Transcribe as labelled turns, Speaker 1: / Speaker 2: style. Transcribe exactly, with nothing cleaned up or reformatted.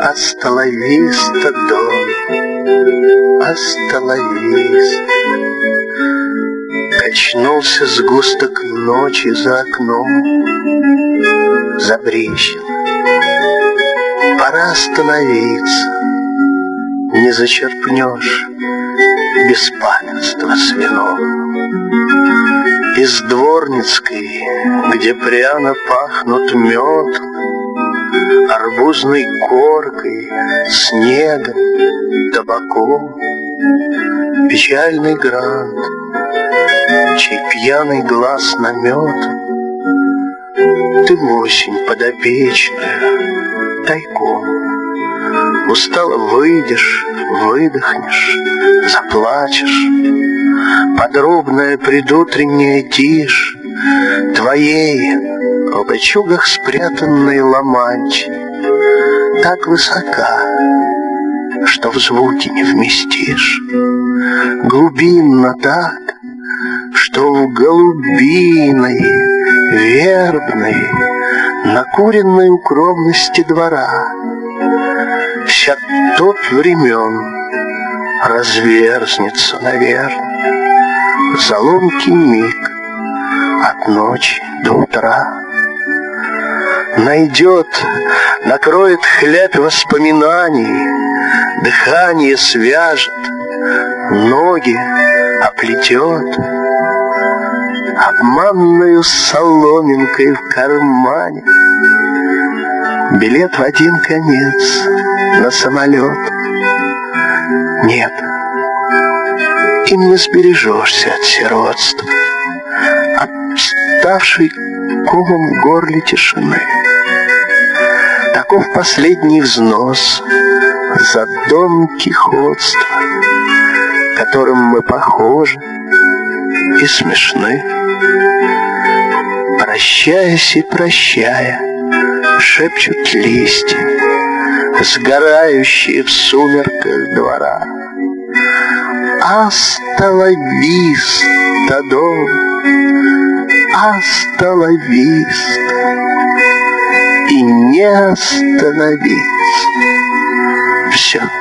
Speaker 1: Hasta la vista, Don, hasta la vista. Качнулся сгусток ночи за окном, забрещил. Пора остановиться, не зачерпнешь беспамятства с вином. Из Дворницкой, где пряно пахнут мед, арбузной коркой, снегом, табаком, печальный грант, чей пьяный глаз наметан, ты осень подопечная, тайком. Устало выйдешь, выдохнешь, заплачешь. Подробная предутренняя тишь твоей в лачугах спрятанной ламанчи так высока, что в звуки не вместишь. Глубинно так, что в голубиной, вербной, накуренной укромности двора вся топь времен разверзнется, наверное, в заломкий миг от ночи до утра. Найдет, накроет хлябь воспоминаний, дыхание свяжет, ноги оплетет, обманную соломинкой в кармане билет в один конец на самолет. Нет, им не сбережешься от сиротства, от ставшей комом в горле тишины. Таков последний взнос за Дон Кихотство, которым мы похожи и смешны. Прощаясь и прощая, шепчут листья, сгорающие в сумерках двора. Hasta la vista, Don, hasta la vista. И не остановиться. Все.